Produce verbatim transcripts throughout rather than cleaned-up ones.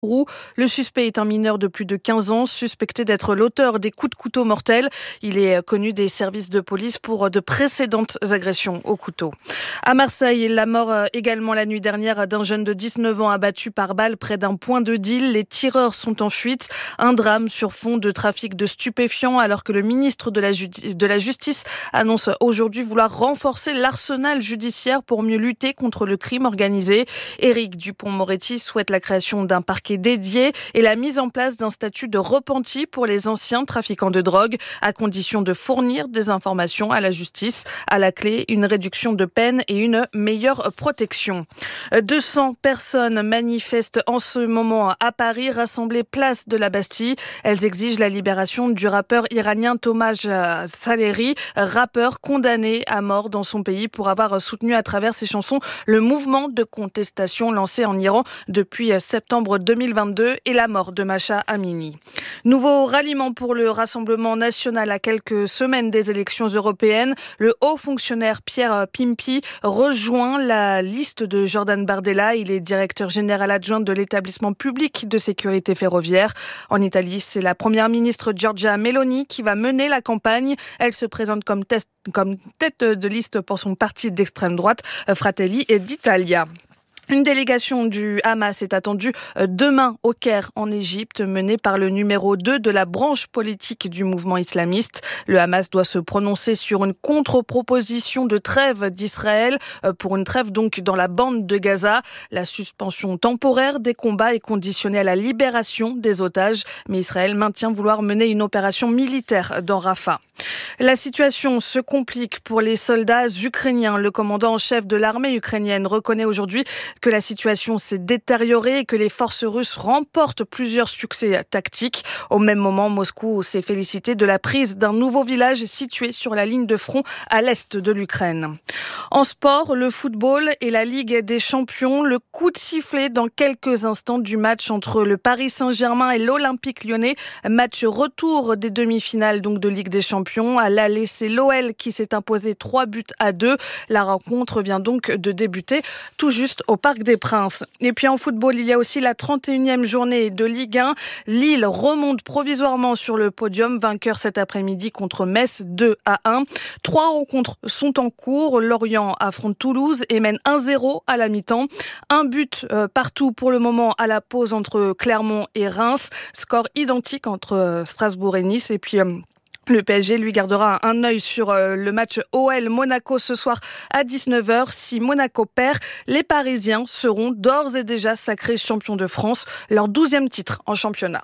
Le suspect est un mineur de plus de quinze ans, suspecté d'être l'auteur des coups de couteau mortels. Il est connu des services de police pour de précédentes agressions au couteau. À Marseille, la mort également la nuit dernière d'un jeune de dix-neuf ans abattu par balle près d'un point de deal. Les tireurs sont en fuite. Un drame sur fond de trafic de stupéfiants alors que le ministre de la, Ju- de la Justice annonce aujourd'hui vouloir renforcer l'arsenal judiciaire pour mieux lutter contre le crime organisé. Éric Dupond-Moretti souhaite la création d'un parquet dédié et la mise en place d'un statut de repenti pour les anciens trafiquants de drogue, à condition de fournir des informations à la justice. À la clé, une réduction de peine et une meilleure protection. deux cents personnes manifestent en ce moment à Paris, rassemblées place de la Bastille. Elles exigent la libération du rappeur iranien Tomaj Saleri, rappeur condamné à mort dans son pays pour avoir soutenu à travers ses chansons le mouvement de contestation lancé en Iran depuis septembre deux mille vingt-deux et la mort de Mahsa Amini. Nouveau ralliement pour le Rassemblement national à quelques semaines des élections européennes. Le haut fonctionnaire Pierre Pimpi rejoint la liste de Jordan Bardella. Il est directeur général adjoint de l'établissement public de sécurité ferroviaire. En Italie, c'est la première ministre Giorgia Meloni qui va mener la campagne. Elle se présente comme, test, comme tête de liste pour son parti d'extrême droite, Fratelli d'Italia. Une délégation du Hamas est attendue demain au Caire, en Égypte, menée par le numéro deux de la branche politique du mouvement islamiste. Le Hamas doit se prononcer sur une contre-proposition de trêve d'Israël, pour une trêve donc dans la bande de Gaza. La suspension temporaire des combats est conditionnée à la libération des otages, mais Israël maintient vouloir mener une opération militaire dans Rafah. La situation se complique pour les soldats ukrainiens. Le commandant en chef de l'armée ukrainienne reconnaît aujourd'hui que la situation s'est détériorée et que les forces russes remportent plusieurs succès tactiques. Au même moment, Moscou s'est félicité de la prise d'un nouveau village situé sur la ligne de front à l'est de l'Ukraine. En sport, le football et la Ligue des Champions, le coup de sifflet dans quelques instants du match entre le Paris Saint-Germain et l'Olympique Lyonnais. Match retour des demi-finales donc de Ligue des Champions. À l'aller, c'est l'O L qui s'est imposé trois buts à deux. La rencontre vient donc de débuter tout juste au Parc des Princes. Et puis en football, il y a aussi la trente et unième journée de Ligue un. Lille remonte provisoirement sur le podium, vainqueur cet après-midi contre Metz deux à un. Trois rencontres sont en cours. Lorient affronte Toulouse et mène un zéro à la mi-temps. Un but euh, partout pour le moment à la pause entre Clermont et Reims. Score identique entre euh, Strasbourg et Nice. Et puis... Euh, Le P S G lui gardera un œil sur le match O L-Monaco ce soir à dix-neuf heures. Si Monaco perd, les Parisiens seront d'ores et déjà sacrés champions de France, leur douzième titre en championnat.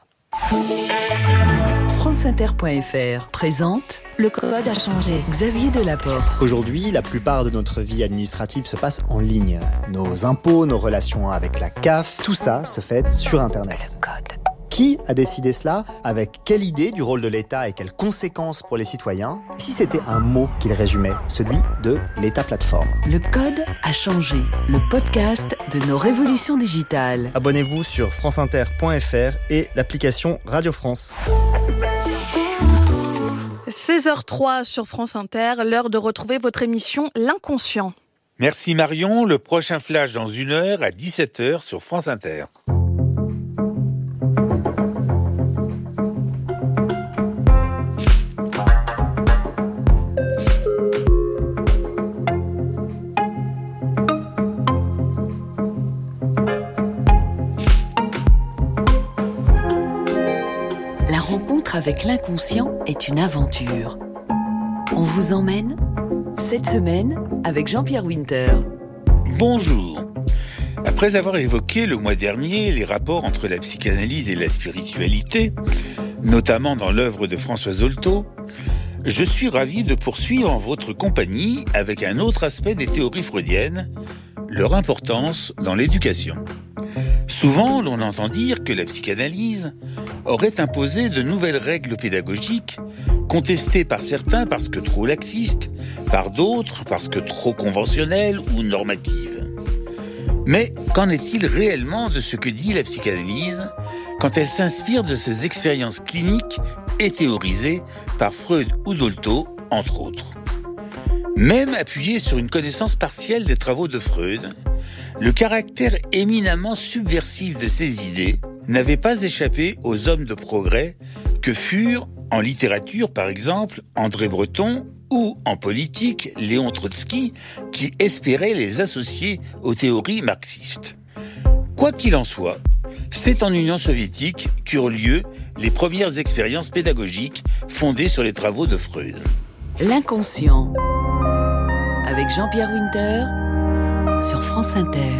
franceinter point f r présente Le code a changé. Xavier Delaporte. Aujourd'hui, la plupart de notre vie administrative se passe en ligne. Nos impôts, nos relations avec la C A F, tout ça se fait sur Internet. Le code. Qui a décidé cela? Avec quelle idée du rôle de l'État et quelles conséquences pour les citoyens? Si c'était un mot qu'il résumait, celui de l'État-plateforme. Le code a changé. Le podcast de nos révolutions digitales. Abonnez-vous sur franceinter point f r et l'application Radio France. seize heures trois sur France Inter, l'heure de retrouver votre émission L'Inconscient. Merci Marion, le prochain flash dans une heure à dix-sept heures sur France Inter. Avec l'inconscient est une aventure. On vous emmène cette semaine avec Jean-Pierre Winter. Bonjour. Après avoir évoqué le mois dernier les rapports entre la psychanalyse et la spiritualité, notamment dans l'œuvre de François Zolto, je suis ravi de poursuivre en votre compagnie avec un autre aspect des théories freudiennes, leur importance dans l'éducation. Souvent, l'on entend dire que la psychanalyse aurait imposé de nouvelles règles pédagogiques, contestées par certains parce que trop laxistes, par d'autres parce que trop conventionnelles ou normatives. Mais qu'en est-il réellement de ce que dit la psychanalyse quand elle s'inspire de ses expériences cliniques et théorisées par Freud ou Dolto, entre autres? Même appuyé sur une connaissance partielle des travaux de Freud, le caractère éminemment subversif de ces idées n'avait pas échappé aux hommes de progrès que furent, en littérature par exemple, André Breton ou en politique, Léon Trotsky, qui espéraient les associer aux théories marxistes. Quoi qu'il en soit, c'est en Union soviétique qu'eurent lieu les premières expériences pédagogiques fondées sur les travaux de Freud. L'inconscient, avec Jean-Pierre Winter, sur France Inter.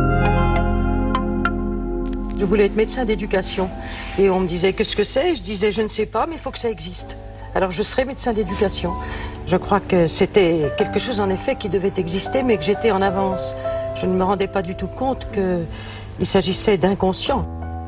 Je voulais être médecin d'éducation. Et on me disait, qu'est-ce que c'est ? Je disais, je ne sais pas, mais il faut que ça existe. Alors je serai médecin d'éducation. Je crois que c'était quelque chose en effet qui devait exister, mais que j'étais en avance. Je ne me rendais pas du tout compte qu'il s'agissait d'inconscient.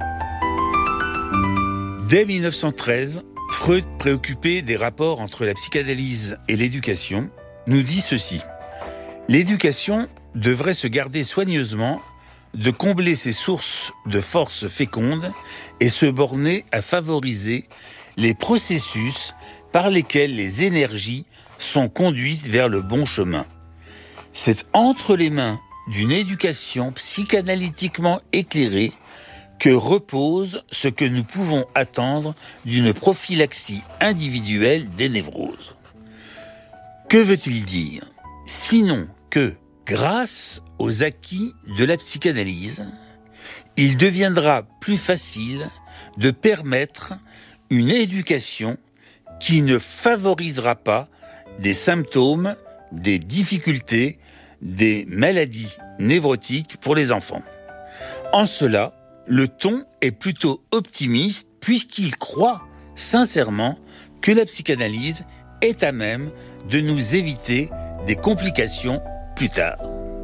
Dès mille neuf cent treize, Freud, préoccupé des rapports entre la psychanalyse et l'éducation, nous dit ceci. L'éducation devrait se garder soigneusement de combler ses sources de force féconde et se borner à favoriser les processus par lesquels les énergies sont conduites vers le bon chemin. C'est entre les mains d'une éducation psychanalytiquement éclairée que repose ce que nous pouvons attendre d'une prophylaxie individuelle des névroses. Que veut-il dire ? Sinon que, grâce aux acquis de la psychanalyse, il deviendra plus facile de permettre une éducation qui ne favorisera pas des symptômes, des difficultés, des maladies névrotiques pour les enfants. En cela, le ton est plutôt optimiste puisqu'il croit sincèrement que la psychanalyse est à même de nous éviter des complications plus tard.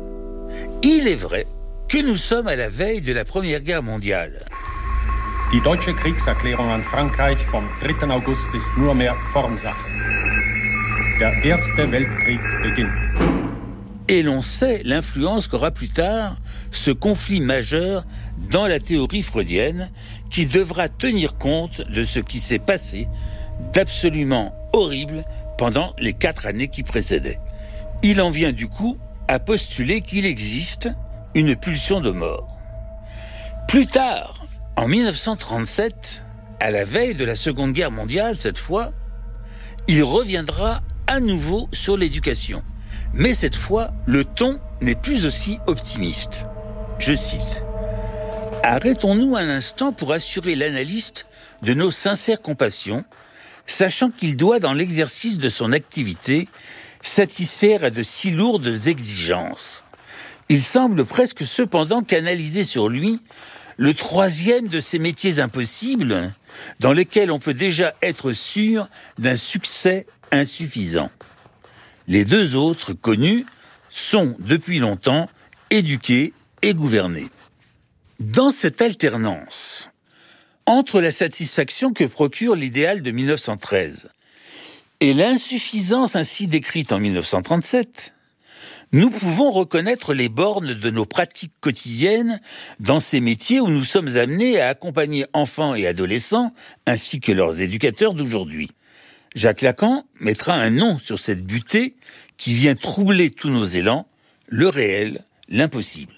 Il est vrai que nous sommes à la veille de la Première Guerre mondiale. Die deutsche Kriegserklärung an Frankreich vom dritten August ist nur mehr Formsache. Der Erste Weltkrieg beginnt. Et l'on sait l'influence qu'aura plus tard ce conflit majeur dans la théorie freudienne qui devra tenir compte de ce qui s'est passé d'absolument horrible pendant les quatre années qui précédaient. Il en vient du coup à postuler qu'il existe une pulsion de mort. Plus tard, en mille neuf cent trente-sept, à la veille de la Seconde Guerre mondiale cette fois, il reviendra à nouveau sur l'éducation. Mais cette fois, le ton n'est plus aussi optimiste. Je cite. « Arrêtons-nous un instant pour assurer l'analyste de nos sincères compassions, sachant qu'il doit, dans l'exercice de son activité, satisfaire à de si lourdes exigences. Il semble presque cependant canaliser sur lui le troisième de ces métiers impossibles, dans lesquels on peut déjà être sûr d'un succès insuffisant. Les deux autres connus sont, depuis longtemps, éduqués et gouvernés. Dans cette alternance, entre la satisfaction que procure l'idéal de mille neuf cent treize et l'insuffisance ainsi décrite en mille neuf cent trente-sept, nous pouvons reconnaître les bornes de nos pratiques quotidiennes dans ces métiers où nous sommes amenés à accompagner enfants et adolescents ainsi que leurs éducateurs d'aujourd'hui. Jacques Lacan mettra un nom sur cette butée qui vient troubler tous nos élans, le réel, l'impossible.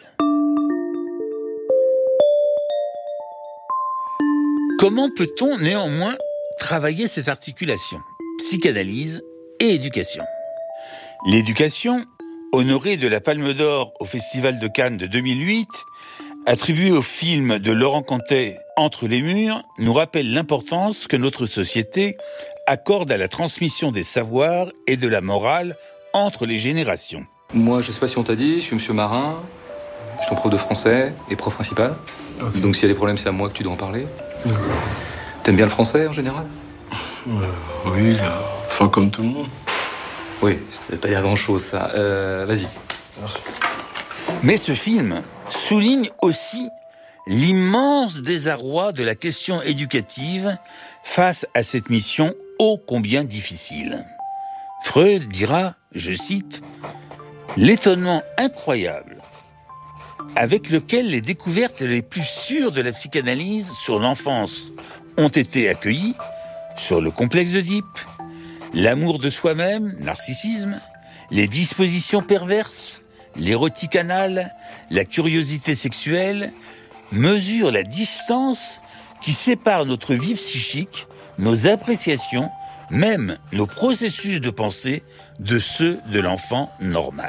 Comment peut-on néanmoins travailler cette articulation, psychanalyse et éducation ? L'éducation, honorée de la Palme d'Or au Festival de Cannes de deux mille huit, attribuée au film de Laurent Contet « Entre les murs », nous rappelle l'importance que notre société accorde à la transmission des savoirs et de la morale entre les générations. Moi, je ne sais pas si on t'a dit, je suis monsieur Marin, je suis ton prof de français et prof principal. Okay. Donc s'il y a des problèmes, c'est à moi que tu dois en parler. Mmh. T'aimes bien le français en général ? euh, Oui, là, enfin comme tout le monde. Oui, ça ne veut pas dire grand-chose ça. Euh, vas-y. Merci. Mais ce film souligne aussi l'immense désarroi de la question éducative face à cette mission ô combien difficile. Freud dira, je cite, « L'étonnement incroyable avec lequel les découvertes les plus sûres de la psychanalyse sur l'enfance ont été accueillies, sur le complexe d'Oedipe, l'amour de soi-même, narcissisme, les dispositions perverses, l'érotique anale, la curiosité sexuelle, mesure la distance qui sépare notre vie psychique, nos appréciations, même nos processus de pensée de ceux de l'enfant normal.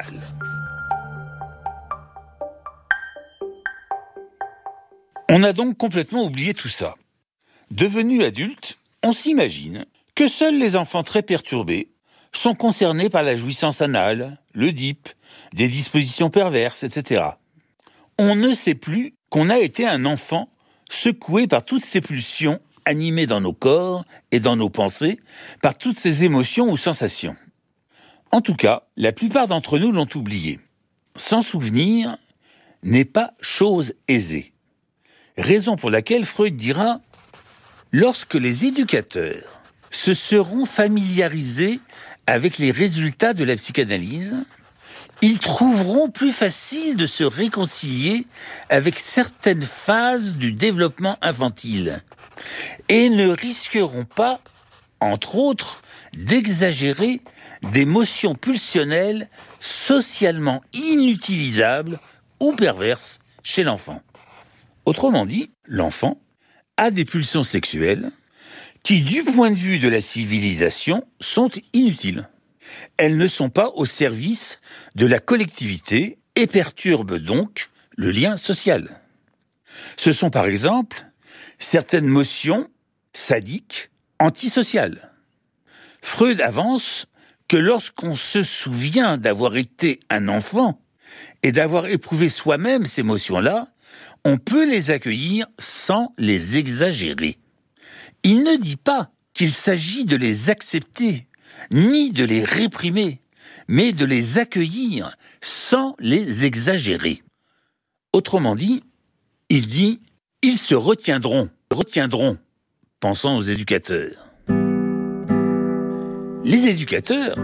On a donc complètement oublié tout ça. Devenus adultes, on s'imagine que seuls les enfants très perturbés sont concernés par la jouissance anale, le D I P, des dispositions perverses, et cetera. On ne sait plus qu'on a été un enfant secoué par toutes ces pulsions, animé dans nos corps et dans nos pensées, par toutes ces émotions ou sensations. En tout cas, la plupart d'entre nous l'ont oublié. S'en souvenir n'est pas chose aisée. Raison pour laquelle Freud dira « Lorsque les éducateurs se seront familiarisés avec les résultats de la psychanalyse, ils trouveront plus facile de se réconcilier avec certaines phases du développement infantile et ne risqueront pas, entre autres, d'exagérer des motions pulsionnelles socialement inutilisables ou perverses chez l'enfant. » Autrement dit, l'enfant a des pulsions sexuelles qui, du point de vue de la civilisation, sont inutiles. Elles ne sont pas au service de la collectivité et perturbent donc le lien social. Ce sont par exemple certaines motions sadiques, antisociales. Freud avance que lorsqu'on se souvient d'avoir été un enfant et d'avoir éprouvé soi-même ces motions-là, on peut les accueillir sans les exagérer. Il ne dit pas qu'il s'agit de les accepter, ni de les réprimer, mais de les accueillir sans les exagérer. Autrement dit, il dit « ils se retiendront, retiendront », pensant aux éducateurs. Les éducateurs,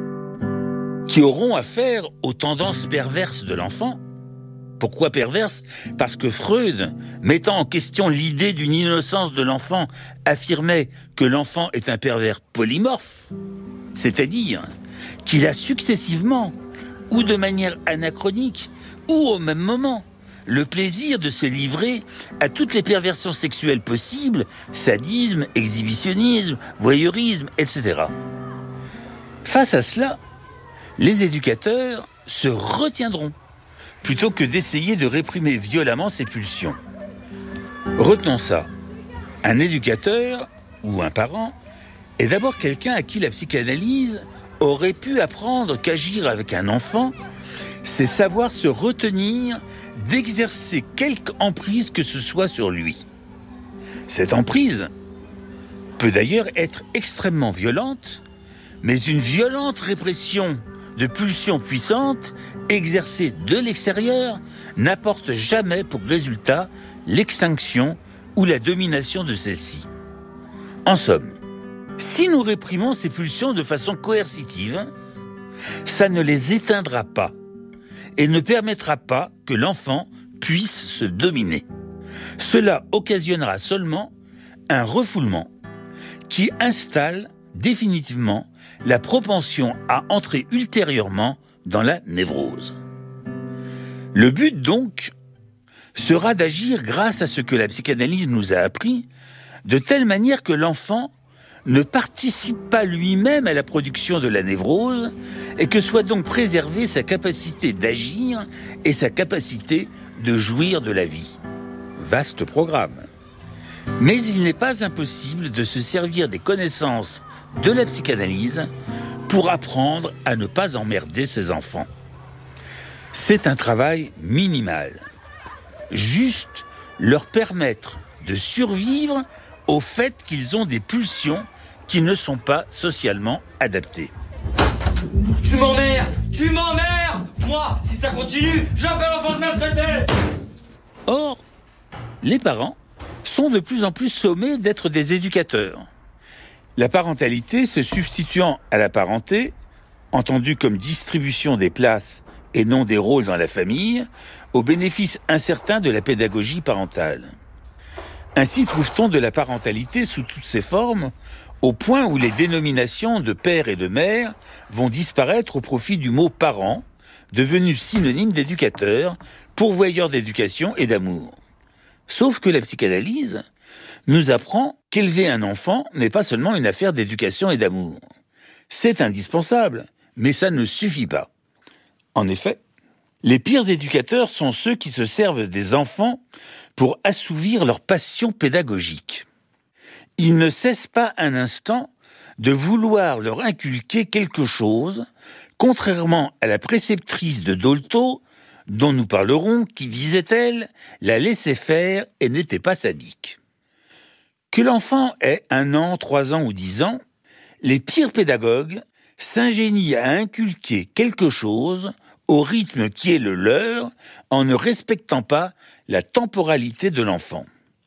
qui auront affaire aux tendances perverses de l'enfant. Pourquoi perverse ? Parce que Freud, mettant en question l'idée d'une innocence de l'enfant, affirmait que l'enfant est un pervers polymorphe, c'est-à-dire qu'il a successivement, ou de manière anachronique, ou au même moment, le plaisir de se livrer à toutes les perversions sexuelles possibles, sadisme, exhibitionnisme, voyeurisme, et cetera. Face à cela, les éducateurs se retiendront, plutôt que d'essayer de réprimer violemment ses pulsions. Retenons ça. Un éducateur, ou un parent, est d'abord quelqu'un à qui la psychanalyse aurait pu apprendre qu'agir avec un enfant, c'est savoir se retenir d'exercer quelque emprise que ce soit sur lui. Cette emprise peut d'ailleurs être extrêmement violente, mais une violente répression de pulsions puissantes exercées de l'extérieur n'apporte jamais pour résultat l'extinction ou la domination de celles-ci. En somme, si nous réprimons ces pulsions de façon coercitive, ça ne les éteindra pas et ne permettra pas que l'enfant puisse se dominer. Cela occasionnera seulement un refoulement qui installe définitivement la propension à entrer ultérieurement dans la névrose. Le but donc sera d'agir grâce à ce que la psychanalyse nous a appris, de telle manière que l'enfant ne participe pas lui-même à la production de la névrose et que soit donc préservée sa capacité d'agir et sa capacité de jouir de la vie. Vaste programme. Mais il n'est pas impossible de se servir des connaissances de la psychanalyse pour apprendre à ne pas emmerder ses enfants. C'est un travail minimal. Juste leur permettre de survivre au fait qu'ils ont des pulsions qui ne sont pas socialement adaptées. Tu m'emmerdes! Tu m'emmerdes! Moi, si ça continue, j'appelle l'enfance maltraitée! Or, les parents sont de plus en plus sommés d'être des éducateurs. La parentalité se substituant à la parenté, entendue comme distribution des places et non des rôles dans la famille, au bénéfice incertain de la pédagogie parentale. Ainsi trouve-t-on de la parentalité sous toutes ses formes, au point où les dénominations de père et de mère vont disparaître au profit du mot parent, devenu synonyme d'éducateur, pourvoyeur d'éducation et d'amour. Sauf que la psychanalyse nous apprend qu'élever un enfant n'est pas seulement une affaire d'éducation et d'amour. C'est indispensable, mais ça ne suffit pas. En effet, les pires éducateurs sont ceux qui se servent des enfants pour assouvir leur passion pédagogique. Ils ne cessent pas un instant de vouloir leur inculquer quelque chose, contrairement à la préceptrice de Dolto, dont nous parlerons, qui, disait-elle, la laissait faire et n'était pas sadique. Que l'enfant ait un an, trois ans ou dix ans, les pires pédagogues s'ingénient à inculquer quelque chose au rythme qui est le leur, en ne respectant pas la temporalité de l'enfant.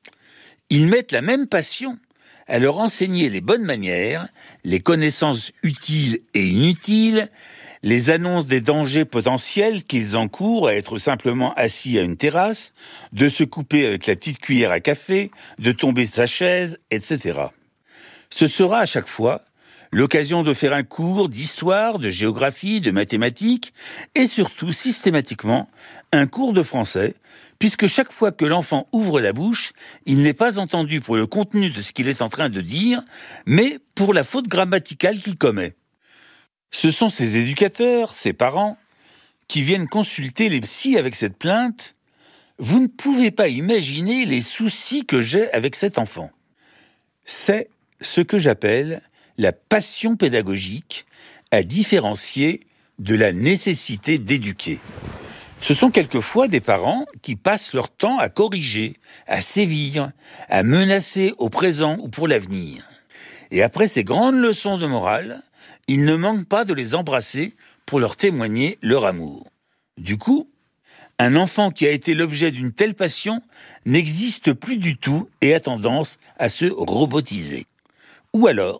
Ils mettent la même passion à leur enseigner les bonnes manières, les connaissances utiles et inutiles, les annonces des dangers potentiels qu'ils encourent à être simplement assis à une terrasse, de se couper avec la petite cuillère à café, de tomber sa chaise, et cetera. Ce sera à chaque fois l'occasion de faire un cours d'histoire, de géographie, de mathématiques, et surtout, systématiquement, un cours de français, puisque chaque fois que l'enfant ouvre la bouche, il n'est pas entendu pour le contenu de ce qu'il est en train de dire, mais pour la faute grammaticale qu'il commet. Ce sont ces éducateurs, ces parents, qui viennent consulter les psys avec cette plainte. Vous ne pouvez pas imaginer les soucis que j'ai avec cet enfant. C'est ce que j'appelle la passion pédagogique, à différencier de la nécessité d'éduquer. Ce sont quelquefois des parents qui passent leur temps à corriger, à sévir, à menacer au présent ou pour l'avenir. Et après ces grandes leçons de morale, ils ne manquent pas de les embrasser pour leur témoigner leur amour. Du coup, un enfant qui a été l'objet d'une telle passion n'existe plus du tout et a tendance à se robotiser. Ou alors,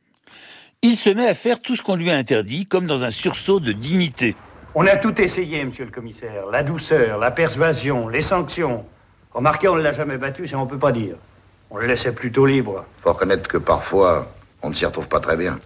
il se met à faire tout ce qu'on lui a interdit, comme dans un sursaut de dignité. On a tout essayé, monsieur le commissaire. La douceur, la persuasion, les sanctions. Remarquez, on ne l'a jamais battu, ça on peut pas dire. On le laissait plutôt libre. Faut reconnaître que parfois, on ne s'y retrouve pas très bien.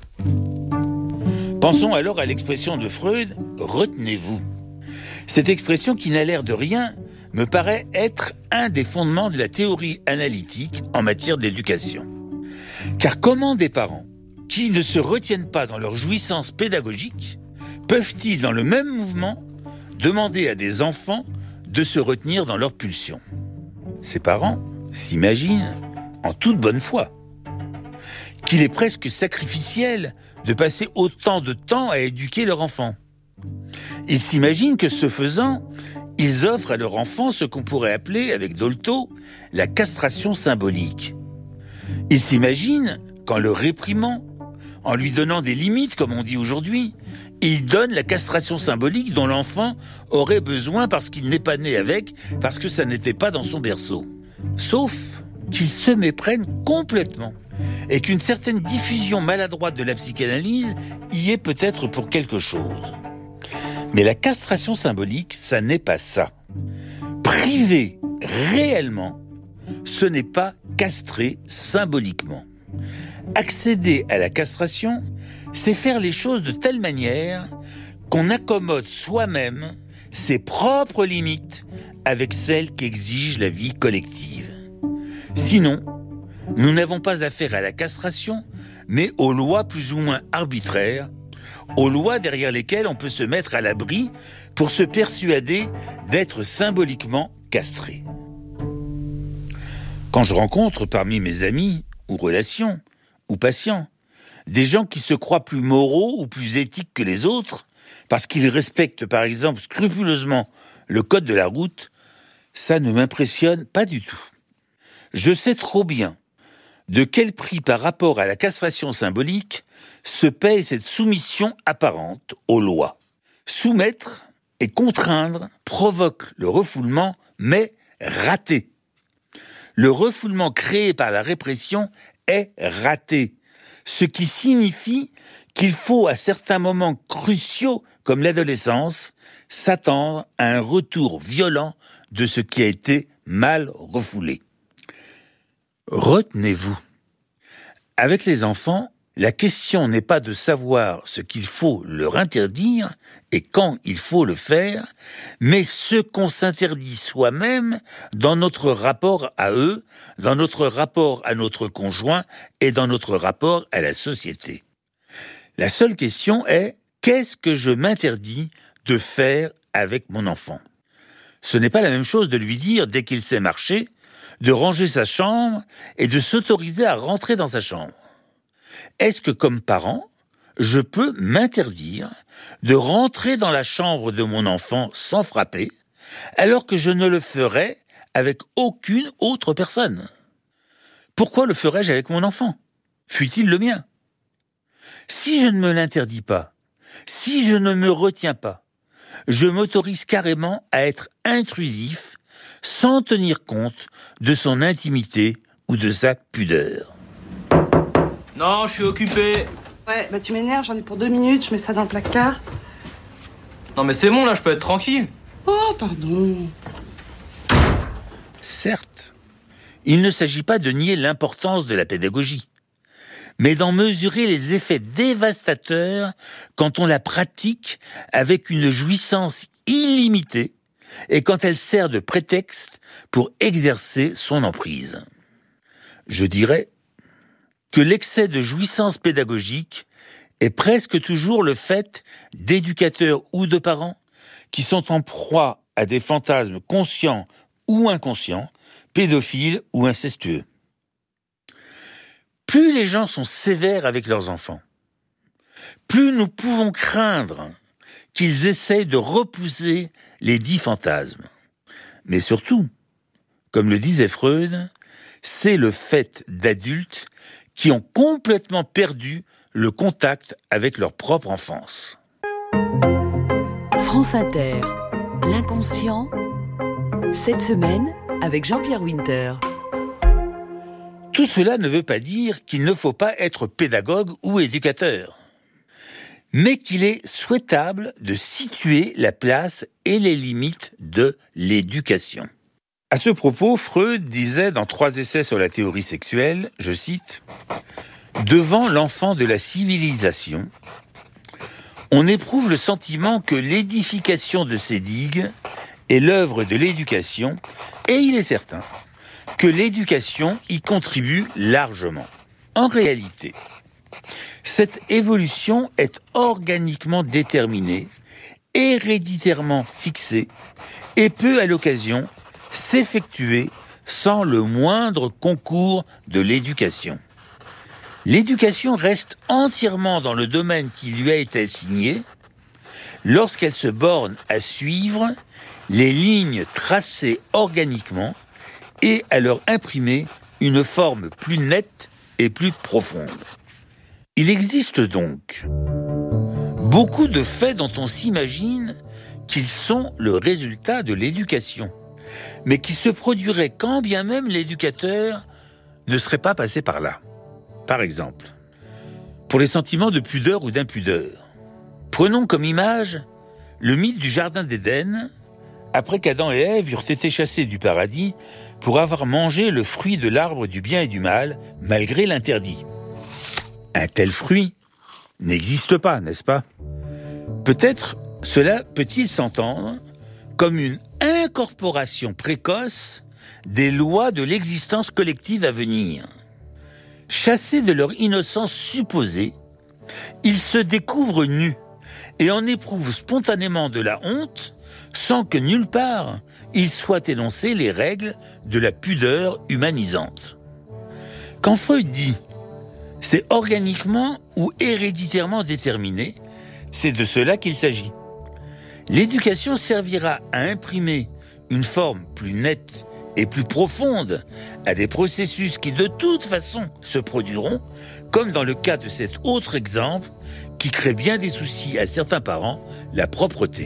Pensons alors à l'expression de Freud, « retenez-vous ». Cette expression qui n'a l'air de rien me paraît être un des fondements de la théorie analytique en matière d'éducation. Car comment des parents qui ne se retiennent pas dans leur jouissance pédagogique peuvent-ils, dans le même mouvement, demander à des enfants de se retenir dans leurs pulsions ? Ces parents s'imaginent, en toute bonne foi, qu'il est presque sacrificiel de passer autant de temps à éduquer leur enfant. Ils s'imaginent que, ce faisant, ils offrent à leur enfant ce qu'on pourrait appeler, avec Dolto, la castration symbolique. Ils s'imaginent qu'en le réprimant, en lui donnant des limites, comme on dit aujourd'hui, ils donnent la castration symbolique dont l'enfant aurait besoin parce qu'il n'est pas né avec, parce que ça n'était pas dans son berceau. Sauf qu'ils se méprennent complètement et qu'une certaine diffusion maladroite de la psychanalyse y est peut-être pour quelque chose. Mais la castration symbolique, ça n'est pas ça. Priver réellement, ce n'est pas castrer symboliquement. Accéder à la castration, c'est faire les choses de telle manière qu'on accommode soi-même ses propres limites avec celles qu'exige la vie collective. Sinon, nous n'avons pas affaire à la castration, mais aux lois plus ou moins arbitraires, aux lois derrière lesquelles on peut se mettre à l'abri pour se persuader d'être symboliquement castré. Quand je rencontre parmi mes amis ou relations ou patients des gens qui se croient plus moraux ou plus éthiques que les autres parce qu'ils respectent par exemple scrupuleusement le code de la route, ça ne m'impressionne pas du tout. Je sais trop bien de quel prix par rapport à la castration symbolique se paye cette soumission apparente aux lois. Soumettre et contraindre provoque le refoulement, mais raté. Le refoulement créé par la répression est raté, ce qui signifie qu'il faut à certains moments cruciaux, comme l'adolescence, s'attendre à un retour violent de ce qui a été mal refoulé. Retenez-vous. Avec les enfants, La question n'est pas de savoir ce qu'il faut leur interdire et quand il faut le faire, mais ce qu'on s'interdit soi-même dans notre rapport à eux, dans notre rapport à notre conjoint et dans notre rapport à la société. La seule question est « qu'est-ce que je m'interdis de faire avec mon enfant ?» Ce n'est pas la même chose de lui dire, dès qu'il sait marcher, de ranger sa chambre et de s'autoriser à rentrer dans sa chambre. Est-ce que, comme parent, je peux m'interdire de rentrer dans la chambre de mon enfant sans frapper, alors que je ne le ferais avec aucune autre personne ? Pourquoi le ferais-je avec mon enfant ? Fût-il le mien ? Si je ne me l'interdis pas, si je ne me retiens pas, je m'autorise carrément à être intrusif sans tenir compte de son intimité ou de sa pudeur. Non, je suis occupé. Ouais, bah tu m'énerves, j'en ai pour deux minutes, je mets ça dans le placard. Non mais c'est bon, là, je peux être tranquille. Oh, pardon. Certes, il ne s'agit pas de nier l'importance de la pédagogie, mais d'en mesurer les effets dévastateurs quand on la pratique avec une jouissance illimitée et quand elle sert de prétexte pour exercer son emprise. Je dirais que l'excès de jouissance pédagogique est presque toujours le fait d'éducateurs ou de parents qui sont en proie à des fantasmes conscients ou inconscients, pédophiles ou incestueux. Plus les gens sont sévères avec leurs enfants, plus nous pouvons craindre qu'ils essayent de repousser les dits fantasmes. Mais surtout, comme le disait Freud, c'est le fait d'adultes qui ont complètement perdu le contact avec leur propre enfance. France Inter, l'inconscient, cette semaine avec Jean-Pierre Winter. Tout cela ne veut pas dire qu'il ne faut pas être pédagogue ou éducateur, mais qu'il est souhaitable de situer la place et les limites de l'éducation. À ce propos, Freud disait dans trois essais sur la théorie sexuelle, je cite, « Devant l'enfant de la civilisation, on éprouve le sentiment que l'édification de ces digues est l'œuvre de l'éducation, et il est certain que l'éducation y contribue largement. En réalité, cette évolution est organiquement déterminée, héréditairement fixée, et peut à l'occasion s'effectuer sans le moindre concours de l'éducation. L'éducation reste entièrement dans le domaine qui lui a été assigné lorsqu'elle se borne à suivre les lignes tracées organiquement et à leur imprimer une forme plus nette et plus profonde. Il existe donc beaucoup de faits dont on s'imagine qu'ils sont le résultat de l'éducation, mais qui se produiraient quand bien même l'éducateur ne serait pas passé par là. Par exemple, pour les sentiments de pudeur ou d'impudeur. Prenons comme image le mythe du Jardin d'Éden, après qu'Adam et Ève eurent été chassés du paradis pour avoir mangé le fruit de l'arbre du bien et du mal, malgré l'interdit. Un tel fruit n'existe pas, n'est-ce pas ? Peut-être cela peut-il s'entendre comme une incorporation précoce des lois de l'existence collective à venir. Chassés de leur innocence supposée, ils se découvrent nus et en éprouvent spontanément de la honte sans que nulle part il soit énoncé les règles de la pudeur humanisante. Quand Freud dit « c'est organiquement ou héréditairement déterminé », c'est de cela qu'il s'agit. L'éducation servira à imprimer une forme plus nette et plus profonde à des processus qui de toute façon se produiront, comme dans le cas de cet autre exemple qui crée bien des soucis à certains parents, la propreté.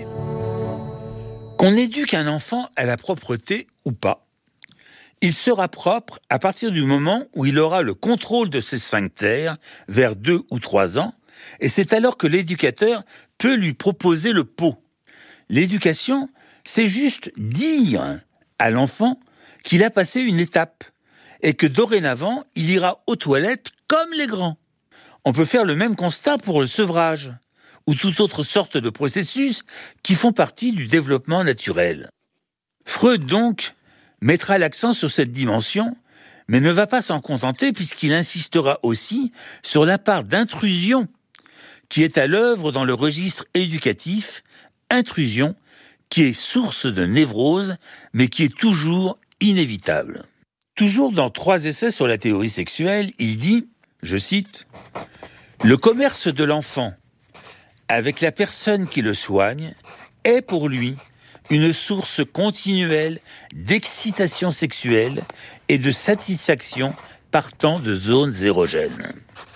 Qu'on éduque un enfant à la propreté ou pas, il sera propre à partir du moment où il aura le contrôle de ses sphincters vers deux ou trois ans, et c'est alors que l'éducateur peut lui proposer le pot. L'éducation, c'est juste dire à l'enfant qu'il a passé une étape et que dorénavant, il ira aux toilettes comme les grands. On peut faire le même constat pour le sevrage, ou toute autre sorte de processus qui font partie du développement naturel. Freud, donc, mettra l'accent sur cette dimension, mais ne va pas s'en contenter puisqu'il insistera aussi sur la part d'intrusion qui est à l'œuvre dans le registre éducatif, intrusion qui est source de névrose, mais qui est toujours inévitable. Toujours dans trois essais sur la théorie sexuelle, il dit, je cite, « Le commerce de l'enfant avec la personne qui le soigne est pour lui une source continuelle d'excitation sexuelle et de satisfaction partant de zones érogènes.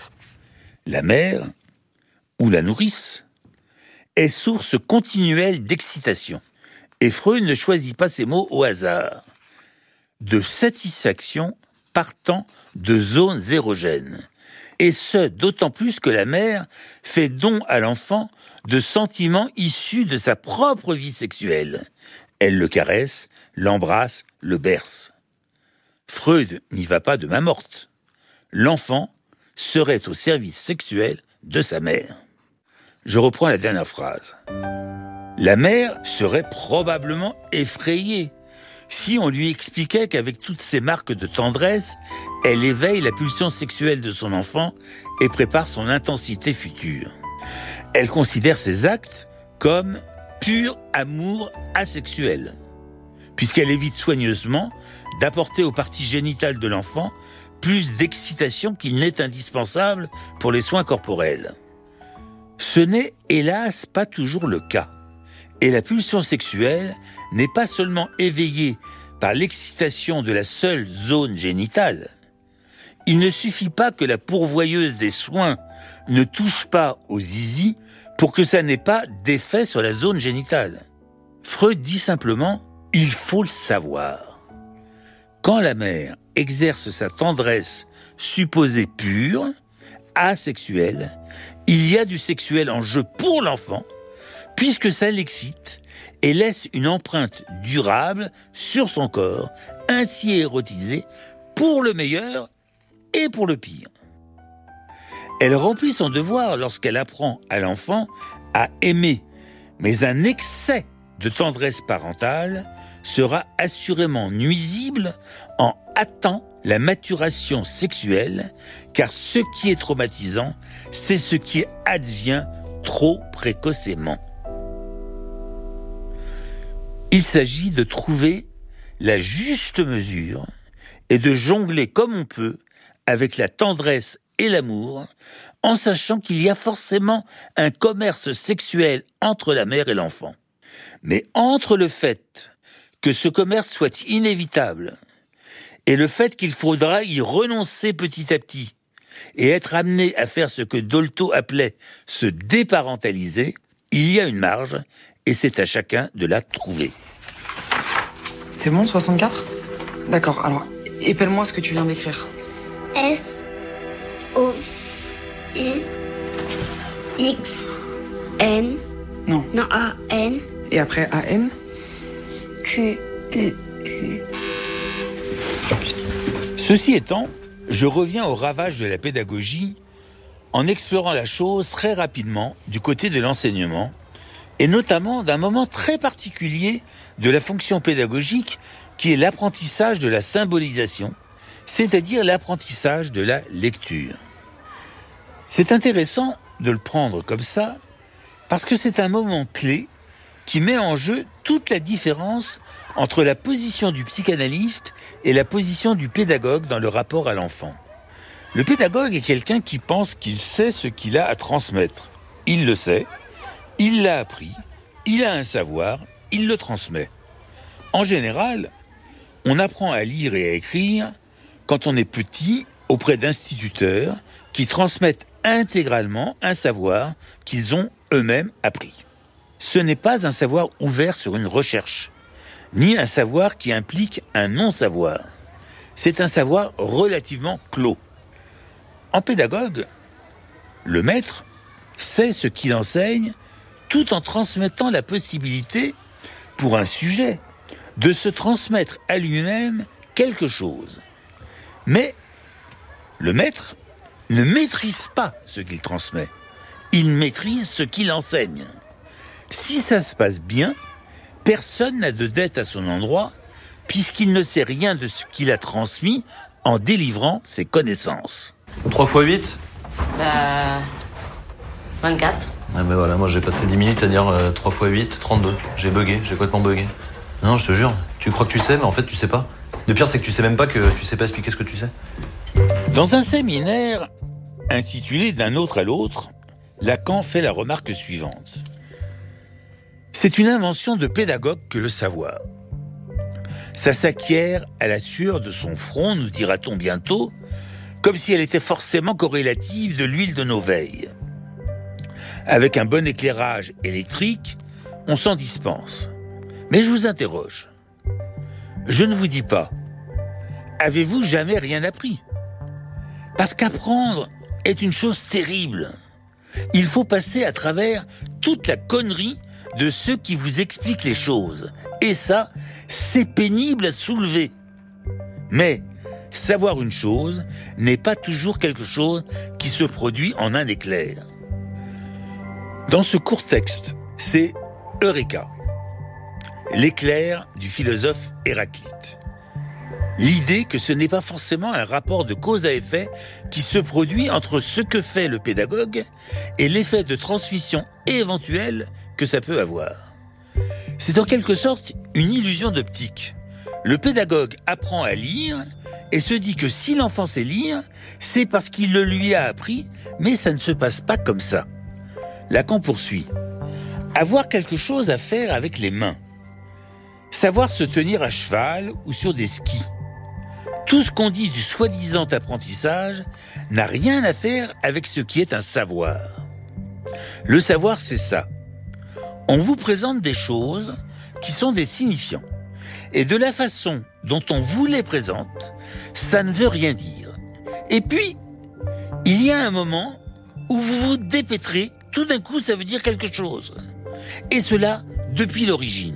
La mère, ou la nourrice, est source continuelle d'excitation. Et Freud ne choisit pas ces mots au hasard. De satisfaction partant de zones érogènes. Et ce, d'autant plus que la mère fait don à l'enfant de sentiments issus de sa propre vie sexuelle. Elle le caresse, l'embrasse, le berce. Freud n'y va pas de main morte. L'enfant serait au service sexuel de sa mère. Je reprends la dernière phrase. La mère serait probablement effrayée si on lui expliquait qu'avec toutes ces marques de tendresse, elle éveille la pulsion sexuelle de son enfant et prépare son intensité future. Elle considère ces actes comme pur amour asexuel, puisqu'elle évite soigneusement d'apporter aux parties génitales de l'enfant plus d'excitation qu'il n'est indispensable pour les soins corporels. Ce n'est, hélas, pas toujours le cas. Et la pulsion sexuelle n'est pas seulement éveillée par l'excitation de la seule zone génitale. Il ne suffit pas que la pourvoyeuse des soins ne touche pas au zizi pour que ça n'ait pas d'effet sur la zone génitale. Freud dit simplement « il faut le savoir ». Quand la mère exerce sa tendresse supposée pure, asexuelle, il y a du sexuel en jeu pour l'enfant, puisque ça l'excite et laisse une empreinte durable sur son corps, ainsi érotisé, pour le meilleur et pour le pire. Elle remplit son devoir lorsqu'elle apprend à l'enfant à aimer, mais un excès de tendresse parentale sera assurément nuisible en hâtant la maturation sexuelle, car ce qui est traumatisant, c'est ce qui advient trop précocement. Il s'agit de trouver la juste mesure et de jongler comme on peut avec la tendresse et l'amour, en sachant qu'il y a forcément un commerce sexuel entre la mère et l'enfant. Mais entre le fait que ce commerce soit inévitable et le fait qu'il faudra y renoncer petit à petit et être amené à faire ce que Dolto appelait se déparentaliser, il y a une marge et c'est à chacun de la trouver. C'est bon, soixante-quatre ? D'accord, alors épelle-moi ce que tu viens d'écrire. S O I X N Non. Non, A N Et après A N Q U U. Ceci étant, je reviens au ravage de la pédagogie en explorant la chose très rapidement du côté de l'enseignement et notamment d'un moment très particulier de la fonction pédagogique qui est l'apprentissage de la symbolisation, c'est-à-dire l'apprentissage de la lecture. C'est intéressant de le prendre comme ça parce que c'est un moment clé qui met en jeu toute la différence entre la position du psychanalyste et la position du pédagogue dans le rapport à l'enfant. Le pédagogue est quelqu'un qui pense qu'il sait ce qu'il a à transmettre. Il le sait, il l'a appris, il a un savoir, il le transmet. En général, on apprend à lire et à écrire quand on est petit auprès d'instituteurs qui transmettent intégralement un savoir qu'ils ont eux-mêmes appris. Ce n'est pas un savoir ouvert sur une recherche, ni un savoir qui implique un non-savoir. C'est un savoir relativement clos. En pédagogue, le maître sait ce qu'il enseigne tout en transmettant la possibilité, pour un sujet, de se transmettre à lui-même quelque chose. Mais le maître ne maîtrise pas ce qu'il transmet. Il maîtrise ce qu'il enseigne. Si ça se passe bien, personne n'a de dette à son endroit, puisqu'il ne sait rien de ce qu'il a transmis en délivrant ses connaissances. trois fois huit ? Bah... vingt-quatre. Ah ben voilà, moi j'ai passé dix minutes à dire euh, trois fois huit, trente-deux. J'ai bugué, j'ai complètement bugué. Non, je te jure, tu crois que tu sais, mais en fait tu sais pas. Le pire, c'est que tu sais même pas que tu sais pas expliquer ce que tu sais. Dans un séminaire intitulé D'un autre à l'autre, Lacan fait la remarque suivante. C'est une invention de pédagogue que le savoir. Ça s'acquiert à la sueur de son front, nous dira-t-on bientôt, comme si elle était forcément corrélative de l'huile de nos veilles. Avec un bon éclairage électrique, on s'en dispense. Mais je vous interroge. Je ne vous dis pas, avez-vous jamais rien appris ? Parce qu'apprendre est une chose terrible. Il faut passer à travers toute la connerie de ceux qui vous expliquent les choses. Et ça, c'est pénible à soulever. Mais savoir une chose n'est pas toujours quelque chose qui se produit en un éclair. Dans ce court texte, c'est Eureka, l'éclair du philosophe Héraclite. L'idée que ce n'est pas forcément un rapport de cause à effet qui se produit entre ce que fait le pédagogue et l'effet de transmission éventuel que ça peut avoir. C'est en quelque sorte une illusion d'optique. Le pédagogue apprend à lire et se dit que si l'enfant sait lire, c'est parce qu'il le lui a appris, mais ça ne se passe pas comme ça. Lacan poursuit. Avoir quelque chose à faire avec les mains. Savoir se tenir à cheval ou sur des skis. Tout ce qu'on dit du soi-disant apprentissage n'a rien à faire avec ce qui est un savoir. Le savoir, c'est ça. On vous présente des choses qui sont des signifiants. Et de la façon dont on vous les présente, ça ne veut rien dire. Et puis, il y a un moment où vous vous dépêtrez, tout d'un coup ça veut dire quelque chose. Et cela depuis l'origine.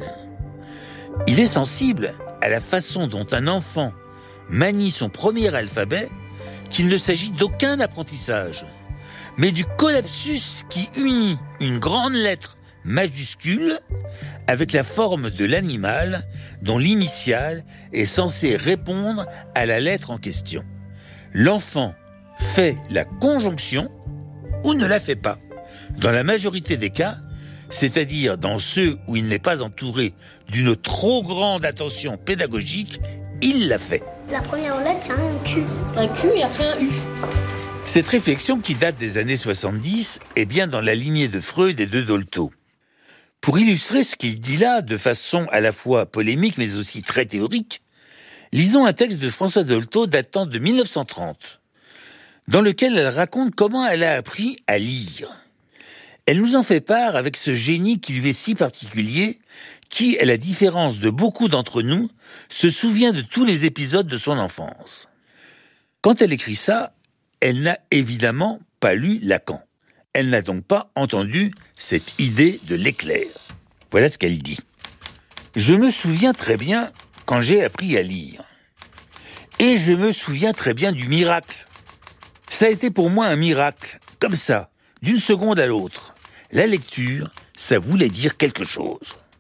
Il est sensible à la façon dont un enfant manie son premier alphabet qu'il ne s'agit d'aucun apprentissage, mais du collapsus qui unit une grande lettre majuscule avec la forme de l'animal dont l'initiale est censée répondre à la lettre en question. L'enfant fait la conjonction ou ne la fait pas. Dans la majorité des cas, c'est-à-dire dans ceux où il n'est pas entouré d'une trop grande attention pédagogique, il l'a fait. La première lettre, c'est un Q. Un Q et après un U. Cette réflexion qui date des années soixante-dix est bien dans la lignée de Freud et de Dolto. Pour illustrer ce qu'il dit là, de façon à la fois polémique mais aussi très théorique, lisons un texte de Françoise Dolto datant de mille neuf cent trente, dans lequel elle raconte comment elle a appris à lire. Elle nous en fait part avec ce génie qui lui est si particulier, qui, à la différence de beaucoup d'entre nous, se souvient de tous les épisodes de son enfance. Quand elle écrit ça, elle n'a évidemment pas lu Lacan. Elle n'a donc pas entendu cette idée de l'éclair. Voilà ce qu'elle dit. Je me souviens très bien quand j'ai appris à lire. Et je me souviens très bien du miracle. Ça a été pour moi un miracle, comme ça, d'une seconde à l'autre. La lecture, ça voulait dire quelque chose.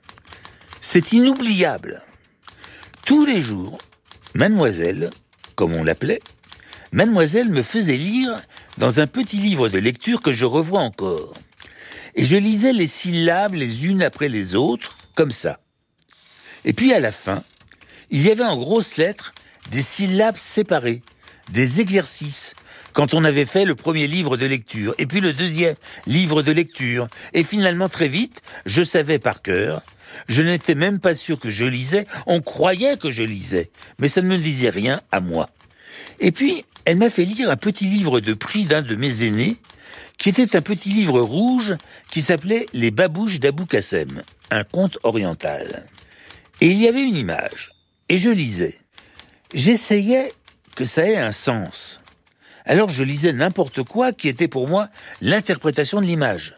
C'est inoubliable. Tous les jours, mademoiselle, comme on l'appelait, mademoiselle me faisait lire dans un petit livre de lecture que je revois encore. Et je lisais les syllabes les unes après les autres, comme ça. Et puis à la fin, il y avait en grosses lettres des syllabes séparées, des exercices, quand on avait fait le premier livre de lecture, et puis le deuxième livre de lecture. Et finalement, très vite, je savais par cœur. Je n'étais même pas sûr que je lisais, on croyait que je lisais, mais ça ne me disait rien à moi. Et puis, elle m'a fait lire un petit livre de prix d'un de mes aînés, qui était un petit livre rouge qui s'appelait « Les babouches d'Abou Kassem », un conte oriental. Et il y avait une image, et je lisais. J'essayais que ça ait un sens. Alors je lisais n'importe quoi qui était pour moi l'interprétation de l'image.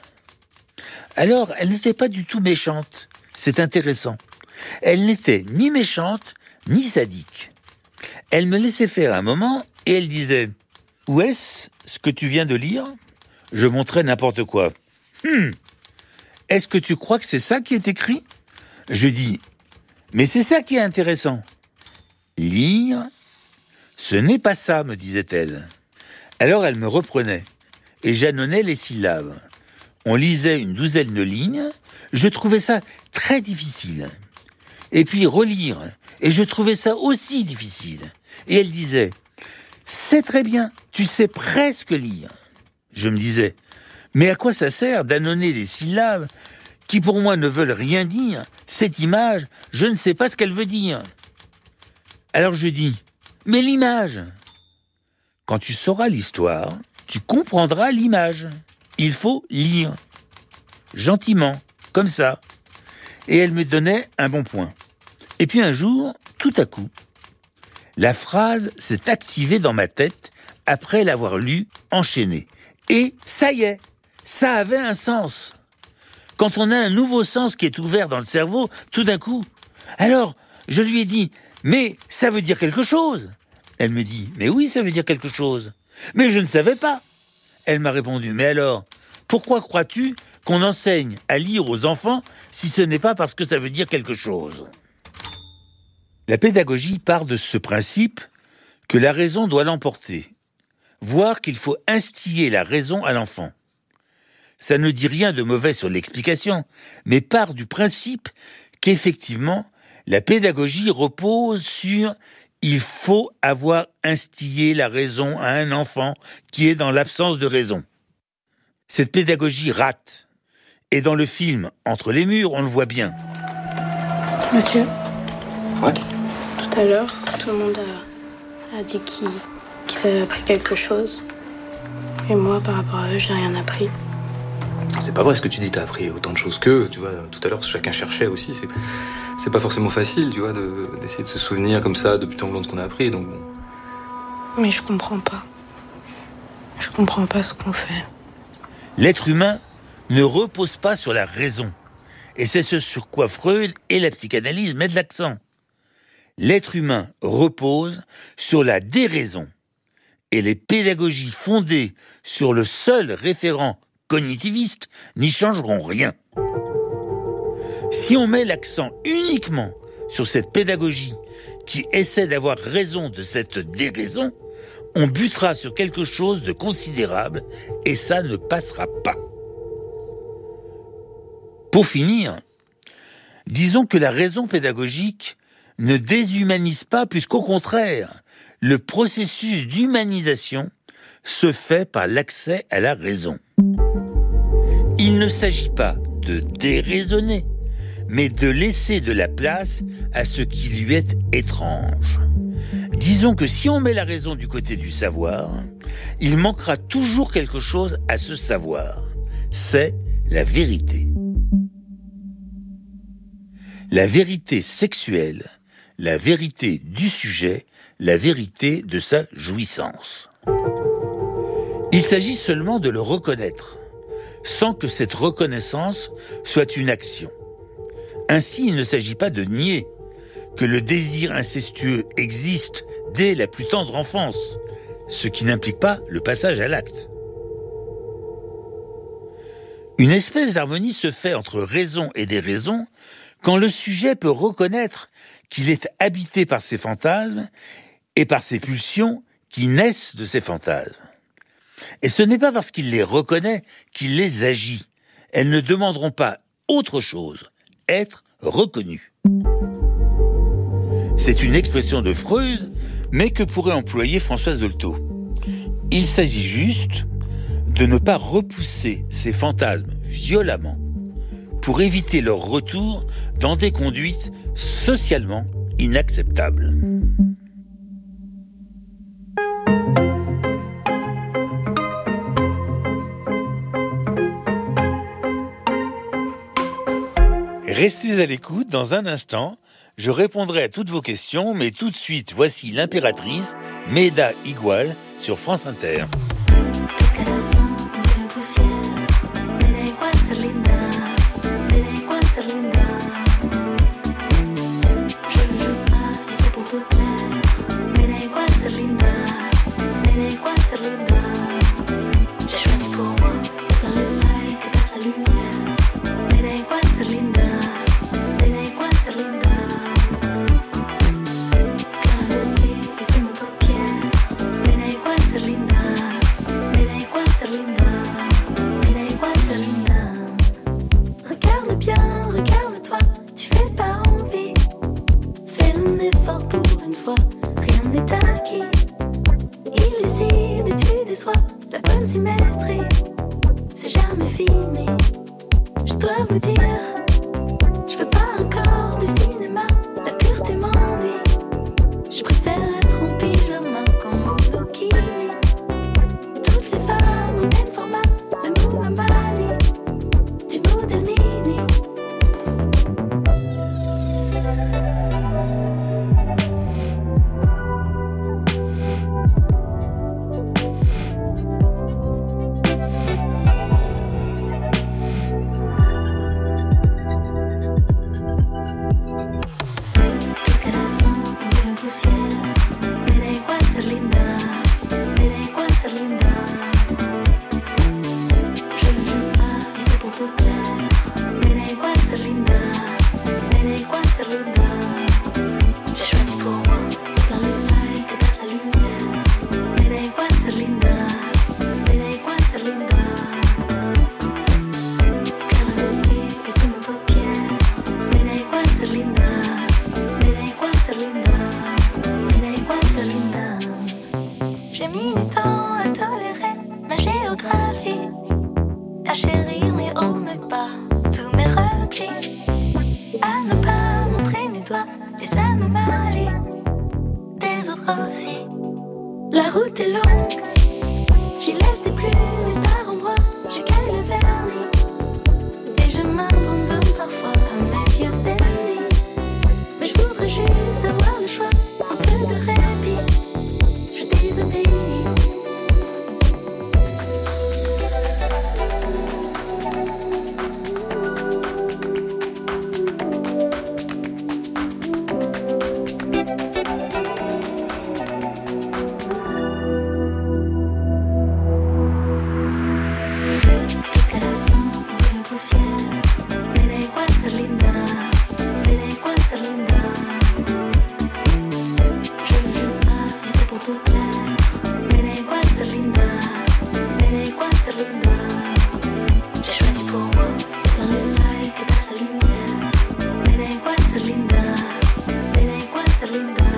Alors, elle n'était pas du tout méchante, c'est intéressant. Elle n'était ni méchante, ni sadique. Elle me laissait faire un moment et elle disait Où est-ce ce que tu viens de lire ? Je montrais n'importe quoi. Hum, est-ce que tu crois que c'est ça qui est écrit ? Je dis, mais c'est ça qui est intéressant. Lire, ce n'est pas ça, me disait-elle. Alors elle me reprenait et j'annonnais les syllabes. On lisait une douzaine de lignes, je trouvais ça très difficile. Et puis relire, et je trouvais ça aussi difficile. Et elle disait, c'est très bien, tu sais presque lire. Je me disais, mais à quoi ça sert d'annonner les syllabes qui pour moi ne veulent rien dire ? Cette image, je ne sais pas ce qu'elle veut dire. Alors je dis, mais l'image. Quand tu sauras l'histoire, tu comprendras l'image. Il faut lire. Gentiment, comme ça. Et elle me donnait un bon point. Et puis un jour, tout à coup, la phrase s'est activée dans ma tête après l'avoir lue enchaînée. Et ça y est, ça avait un sens. Quand on a un nouveau sens qui est ouvert dans le cerveau, tout d'un coup. Alors, je lui ai dit, mais ça veut dire quelque chose. Elle me dit, mais oui, ça veut dire quelque chose. Mais je ne savais pas. Elle m'a répondu, mais alors, pourquoi crois-tu qu'on enseigne à lire aux enfants si ce n'est pas parce que ça veut dire quelque chose ? La pédagogie part de ce principe que la raison doit l'emporter, voire qu'il faut instiller la raison à l'enfant. Ça ne dit rien de mauvais sur l'explication, mais part du principe qu'effectivement, la pédagogie repose sur « il faut avoir instillé la raison à un enfant qui est dans l'absence de raison ». Cette pédagogie rate. Et dans le film « Entre les murs », on le voit bien. Monsieur ? Ouais. Tout à l'heure, tout le monde a, a dit qu'il qu'il avait appris quelque chose. Et moi, par rapport à eux, j'ai rien appris. C'est pas vrai ce que tu dis, t'as appris autant de choses qu'eux. Tu vois, tout à l'heure, chacun cherchait aussi. C'est, c'est pas forcément facile, tu vois, de, d'essayer de se souvenir comme ça de but en blanc de ce qu'on a appris. Donc... Mais je comprends pas. Je comprends pas ce qu'on fait. L'être humain ne repose pas sur la raison. Et c'est ce sur quoi Freud et la psychanalyse mettent l'accent. L'être humain repose sur la déraison. Et les pédagogies fondées sur le seul référent cognitiviste n'y changeront rien. Si on met l'accent uniquement sur cette pédagogie qui essaie d'avoir raison de cette déraison, on butera sur quelque chose de considérable et ça ne passera pas. Pour finir, disons que la raison pédagogique ne déshumanise pas, puisqu'au contraire, le processus d'humanisation se fait par l'accès à la raison. Il ne s'agit pas de déraisonner, mais de laisser de la place à ce qui lui est étrange. Disons que si on met la raison du côté du savoir, il manquera toujours quelque chose à ce savoir. C'est la vérité. La vérité sexuelle, la vérité du sujet, la vérité de sa jouissance. Il s'agit seulement de le reconnaître, sans que cette reconnaissance soit une action. Ainsi, il ne s'agit pas de nier que le désir incestueux existe dès la plus tendre enfance, ce qui n'implique pas le passage à l'acte. Une espèce d'harmonie se fait entre raison et déraison quand le sujet peut reconnaître qu'il est habité par ses fantasmes et par ses pulsions qui naissent de ces fantasmes. Et ce n'est pas parce qu'il les reconnaît qu'il les agit. Elles ne demanderont pas autre chose, être reconnues. C'est une expression de Freud, mais que pourrait employer Françoise Dolto. Il s'agit juste de ne pas repousser ces fantasmes violemment pour éviter leur retour dans des conduites socialement inacceptables. Restez à l'écoute, dans un instant, je répondrai à toutes vos questions, mais tout de suite, voici l'impératrice, Meda Igual, sur France Inter. Jusqu'à la fin, on vient au ciel, Meda Igual ser linda, Meda Igual ser linda. Je ne veux pas si c'est pour te plaire, Meda Igual ser linda, Meda Igual ser linda. soirs, la bonne symétrie. C'est jamais fini. Je dois vous dire, je veux pas encore de cinéma. La pureté m'ennuie. Je préfère être en pyjama qu'en monokini. Toutes les femmes au même format, le mouvement manie du modèle mini. J'ai mis du temps à tolérer ma géographie, à chérir mes hauts, mes bas, tous mes replis, à ne pas montrer mes doigts, les anomalies des autres aussi. La route est longue, j'y laisse des plumes et par endroits j'écaille le vernis, et je m'abandonne parfois à mes vieux ennemis. Mais je voudrais juste avoir le choix, un peu de répit. Je désobéis. Jusqu'à la fin, on est poussière. Mais da igual ser linda. Mais da igual ser linda. Je ne joue pas si c'est pour te plaire. Mais da igual ser linda. Mais da igual ser linda. J'ai choisi pour moi, c'est dans les failles que passe la lumière. Mais da igual ser linda. Mais da igual ser linda.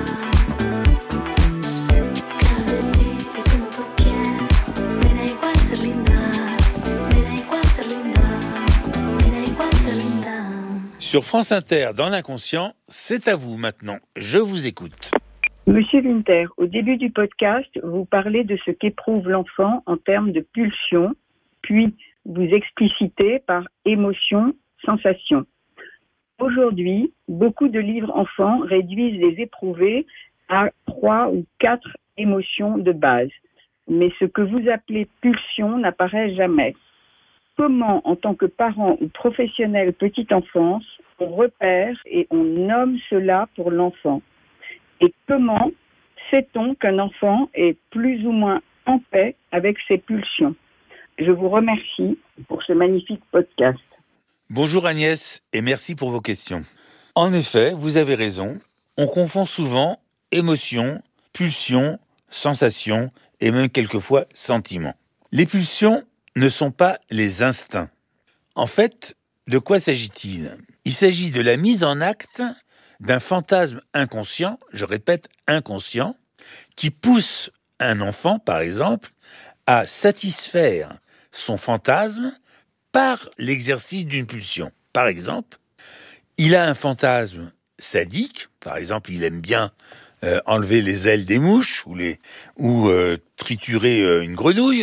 Car la beauté est sous nos paupières. Mais da igual ser linda. Mais da igual ser linda. Mais da igual ser linda. Sur France Inter, dans l'inconscient, c'est à vous maintenant. Je vous écoute. Monsieur Winter, au début du podcast, vous parlez de ce qu'éprouve l'enfant en termes de pulsion, puis vous explicitez par émotion, sensation. Aujourd'hui, beaucoup de livres enfants réduisent les éprouvés à trois ou quatre émotions de base. Mais ce que vous appelez pulsion n'apparaît jamais. Comment, en tant que parent ou professionnel petite enfance, on repère et on nomme cela pour l'enfant? Et comment sait-on qu'un enfant est plus ou moins en paix avec ses pulsions? Je vous remercie pour ce magnifique podcast. Bonjour Agnès et merci pour vos questions. En effet, vous avez raison, on confond souvent émotion, pulsion, sensation et même quelquefois sentiment. Les pulsions ne sont pas les instincts. En fait, de quoi s'agit-il? Il s'agit de la mise en acte d'un fantasme inconscient, je répète inconscient, qui pousse un enfant, par exemple, à satisfaire son fantasme par l'exercice d'une pulsion. Par exemple, il a un fantasme sadique, par exemple, il aime bien euh, enlever les ailes des mouches ou, les, ou euh, triturer euh, une grenouille,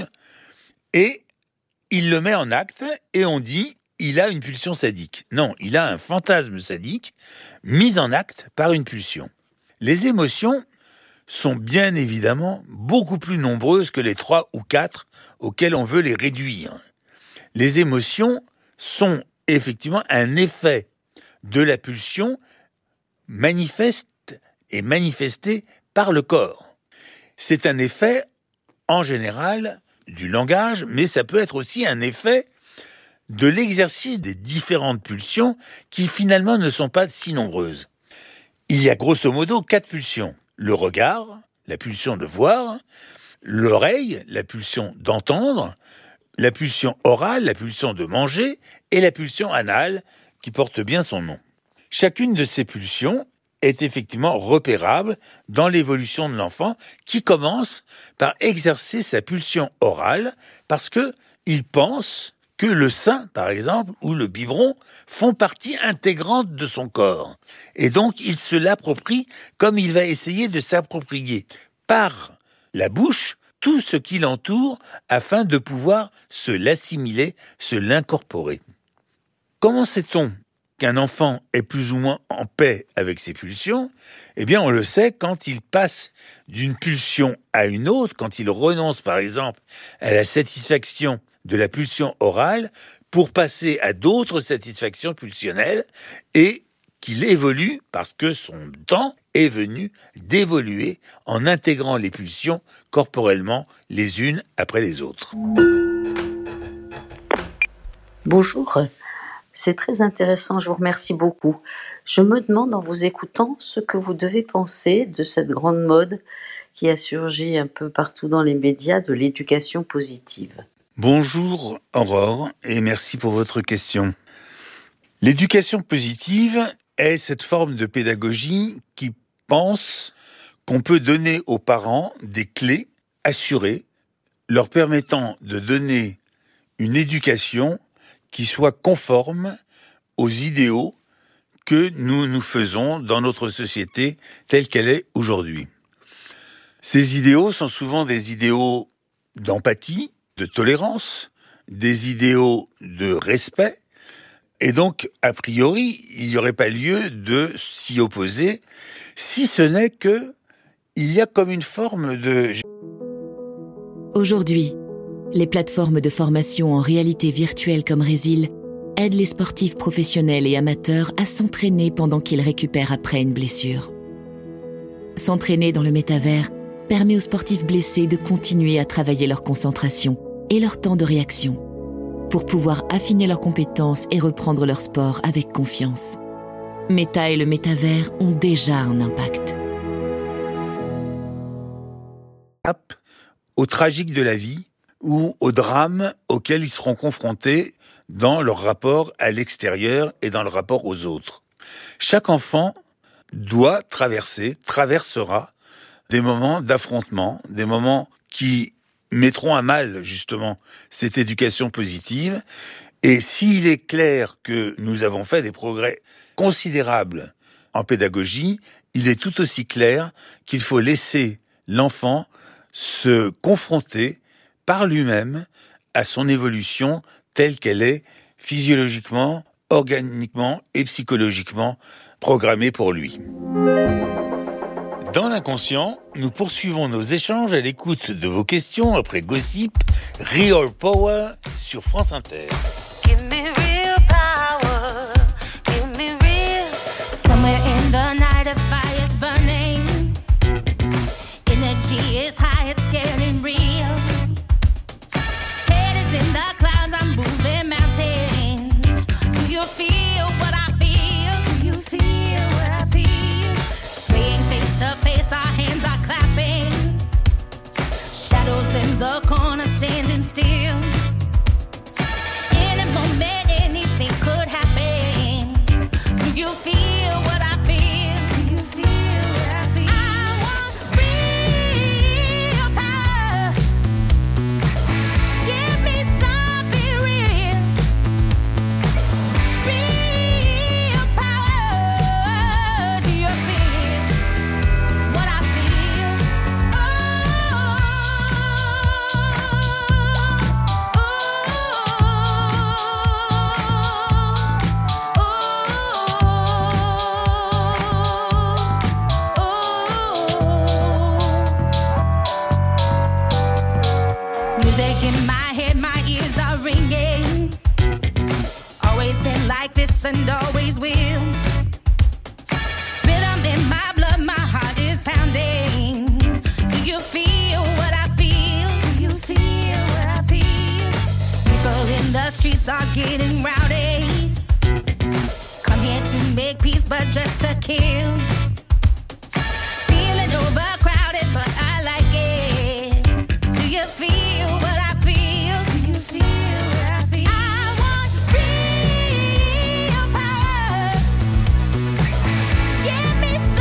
et il le met en acte, et on dit il a une pulsion sadique. Non, il a un fantasme sadique mis en acte par une pulsion. Les émotions sont bien évidemment beaucoup plus nombreuses que les trois ou quatre auxquelles on veut les réduire. Les émotions sont effectivement un effet de la pulsion manifeste et manifesté par le corps. C'est un effet, en général, du langage, mais ça peut être aussi un effet de l'exercice des différentes pulsions qui finalement ne sont pas si nombreuses. Il y a grosso modo quatre pulsions. Le regard, la pulsion de voir, l'oreille, la pulsion d'entendre, la pulsion orale, la pulsion de manger, et la pulsion anale, qui porte bien son nom. Chacune de ces pulsions est effectivement repérable dans l'évolution de l'enfant qui commence par exercer sa pulsion orale parce que il pense que le sein, par exemple, ou le biberon font partie intégrante de son corps. Et donc, il se l'approprie comme il va essayer de s'approprier par la bouche tout ce qui l'entoure afin de pouvoir se l'assimiler, se l'incorporer. Comment sait-on qu'un enfant est plus ou moins en paix avec ses pulsions? Eh bien, on le sait quand il passe d'une pulsion à une autre, quand il renonce, par exemple, à la satisfaction de la pulsion orale pour passer à d'autres satisfactions pulsionnelles et qu'il évolue parce que son temps est venu d'évoluer en intégrant les pulsions corporellement les unes après les autres. Bonjour, c'est très intéressant, je vous remercie beaucoup. Je me demande en vous écoutant ce que vous devez penser de cette grande mode qui a surgi un peu partout dans les médias de l'éducation positive. Bonjour Aurore et merci pour votre question. L'éducation positive est cette forme de pédagogie qui pense qu'on peut donner aux parents des clés assurées, leur permettant de donner une éducation qui soit conforme aux idéaux que nous nous faisons dans notre société telle qu'elle est aujourd'hui. Ces idéaux sont souvent des idéaux d'empathie, de tolérance, des idéaux de respect, et donc, a priori, il n'y aurait pas lieu de s'y opposer, si ce n'est que il y a comme une forme de... Aujourd'hui, les plateformes de formation en réalité virtuelle comme Résil aident les sportifs professionnels et amateurs à s'entraîner pendant qu'ils récupèrent après une blessure. S'entraîner dans le métavers permet aux sportifs blessés de continuer à travailler leur concentration et leur temps de réaction pour pouvoir affiner leurs compétences et reprendre leur sport avec confiance. Méta et le métavers ont déjà un impact. Au tragique de la vie ou au drame auquel ils seront confrontés dans leur rapport à l'extérieur et dans le rapport aux autres. Chaque enfant doit traverser, traversera des moments d'affrontement, des moments qui mettront à mal, justement, cette éducation positive. Et s'il est clair que nous avons fait des progrès considérables en pédagogie, il est tout aussi clair qu'il faut laisser l'enfant se confronter par lui-même à son évolution telle qu'elle est physiologiquement, organiquement et psychologiquement programmée pour lui. Dans l'inconscient, nous poursuivons nos échanges à l'écoute de vos questions après Gossip, Real Power sur France Inter. Give me real power, give me real. Somewhere in the night a fire's burning. Energy is high, it's getting real. Head is in the clouds, I'm moving mountains. Do you feel what I feel? Do you feel what I feel? Swaying face to face, our hands are clapping. Shadows in the corner standing still. In a moment, anything could happen. Do you feel what I feel? Do you feel what I feel? I want real power. Give me something real. Real power. Do you feel what I feel? Music in my head, my ears are ringing. Always been like this and always will. Rhythm in my blood, my heart is pounding. Do you feel what I feel? Do you feel what I feel? People in the streets are getting rowdy. Come here to make peace, but just to kill. Feeling overcrowded, but I like it. Do you feel what I feel? Do you feel what I feel? I want real power. Give me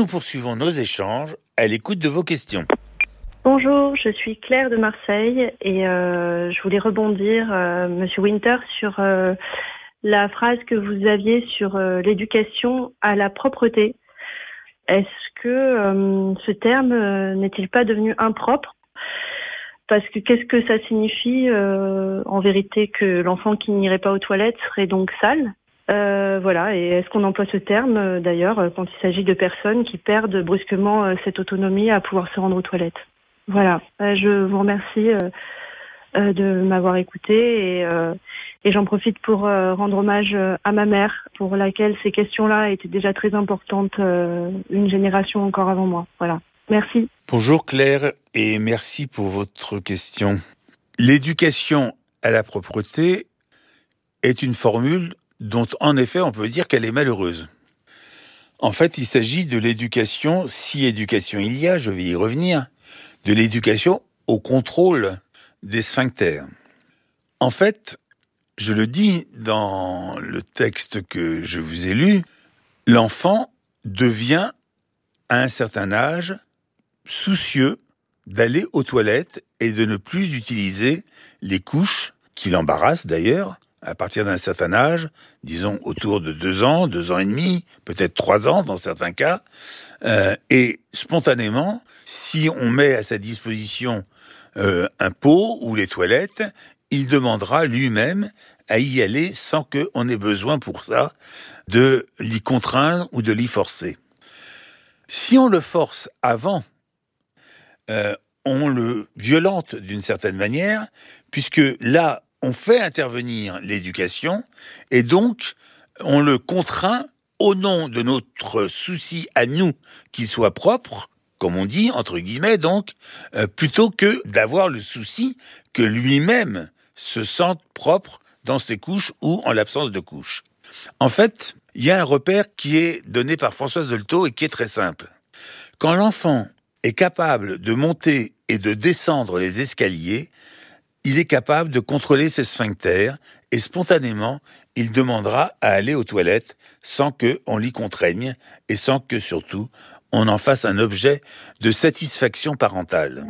nous poursuivons nos échanges à l'écoute de vos questions. Bonjour, je suis Claire de Marseille et euh, je voulais rebondir, euh, Monsieur Winter, sur euh, la phrase que vous aviez sur euh, l'éducation à la propreté. Est-ce que euh, ce terme euh, n'est-il pas devenu impropre ? Parce que qu'est-ce que ça signifie euh, en vérité que l'enfant qui n'irait pas aux toilettes serait donc sale ? Euh, voilà, et est-ce qu'on emploie ce terme euh, d'ailleurs euh, quand il s'agit de personnes qui perdent brusquement euh, cette autonomie à pouvoir se rendre aux toilettes ? Voilà, euh, je vous remercie euh, euh, de m'avoir écouté et, euh, et j'en profite pour euh, rendre hommage euh, à ma mère pour laquelle ces questions-là étaient déjà très importantes euh, une génération encore avant moi. Voilà, merci. Bonjour Claire et merci pour votre question. L'éducation à la propreté est une formule dont en effet on peut dire qu'elle est malheureuse. En fait, il s'agit de l'éducation, si éducation il y a, je vais y revenir, de l'éducation au contrôle des sphincters. En fait, je le dis dans le texte que je vous ai lu, l'enfant devient à un certain âge soucieux d'aller aux toilettes et de ne plus utiliser les couches qui l'embarrassent d'ailleurs, à partir d'un certain âge, disons autour de deux ans, deux ans et demi, peut-être trois ans dans certains cas, euh, et spontanément, si on met à sa disposition euh, un pot ou les toilettes, il demandera lui-même à y aller sans qu'on ait besoin pour ça de l'y contraindre ou de l'y forcer. Si on le force avant, euh, on le violente d'une certaine manière, puisque là, on fait intervenir l'éducation et donc on le contraint au nom de notre souci à nous qu'il soit propre, comme on dit, entre guillemets, donc, euh, plutôt que d'avoir le souci que lui-même se sente propre dans ses couches ou en l'absence de couches. En fait, il y a un repère qui est donné par Françoise Dolto et qui est très simple. Quand l'enfant est capable de monter et de descendre les escaliers, il est capable de contrôler ses sphincters et spontanément, il demandera à aller aux toilettes sans qu'on l'y contraigne et sans que, surtout, on en fasse un objet de satisfaction parentale.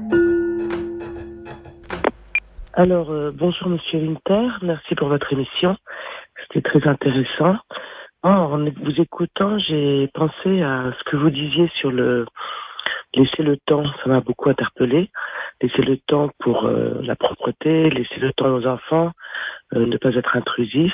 Alors, euh, bonjour Monsieur Winter, merci pour votre émission, c'était très intéressant. Oh, en vous écoutant, j'ai pensé à ce que vous disiez sur le laisser le temps, ça m'a beaucoup interpellé. Laisser le temps pour euh, la propreté, laisser le temps aux enfants, euh, ne pas être intrusif.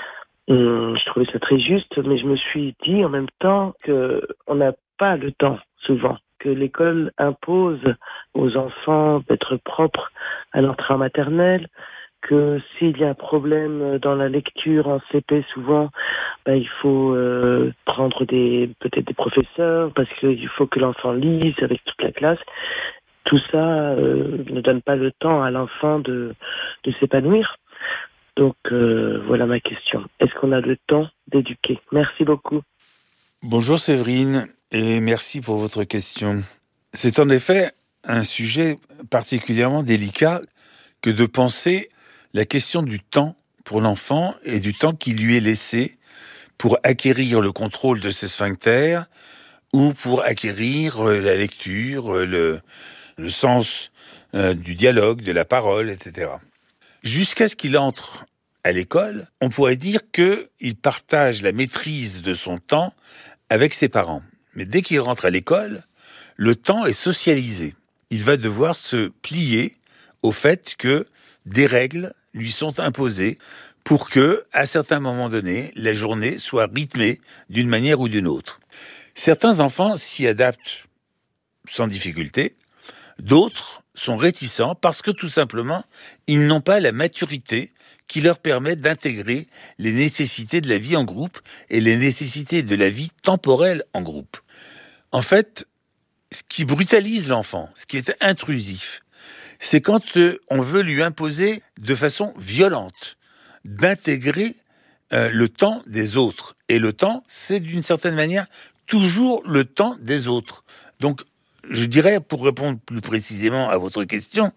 Hum, je trouvais ça très juste, mais je me suis dit en même temps que on n'a pas le temps souvent, que l'école impose aux enfants d'être propres à l'entrée en maternelle, que s'il y a un problème dans la lecture en C P, souvent, ben, il faut euh, prendre des peut-être des professeurs parce qu'il faut que l'enfant lise avec toute la classe. Tout ça euh, ne donne pas le temps à l'enfant de, de s'épanouir. Donc euh, voilà ma question. Est-ce qu'on a le temps d'éduquer ? Merci beaucoup. Bonjour Séverine et merci pour votre question. C'est en effet un sujet particulièrement délicat que de penser la question du temps pour l'enfant et du temps qui lui est laissé pour acquérir le contrôle de ses sphincters ou pour acquérir la lecture, le, le sens euh, du dialogue, de la parole, et cetera. Jusqu'à ce qu'il entre à l'école, on pourrait dire qu'il partage la maîtrise de son temps avec ses parents. Mais dès qu'il rentre à l'école, le temps est socialisé. Il va devoir se plier au fait que des règles lui sont imposées pour que, à certains moments donnés, la journée soit rythmée d'une manière ou d'une autre. Certains enfants s'y adaptent sans difficulté, d'autres sont réticents parce que tout simplement, ils n'ont pas la maturité qui leur permet d'intégrer les nécessités de la vie en groupe et les nécessités de la vie temporelle en groupe. En fait, ce qui brutalise l'enfant, ce qui est intrusif, c'est quand euh, on veut lui imposer de façon violente d'intégrer euh, le temps des autres. Et le temps, c'est d'une certaine manière toujours le temps des autres. Donc, je dirais, pour répondre plus précisément à votre question,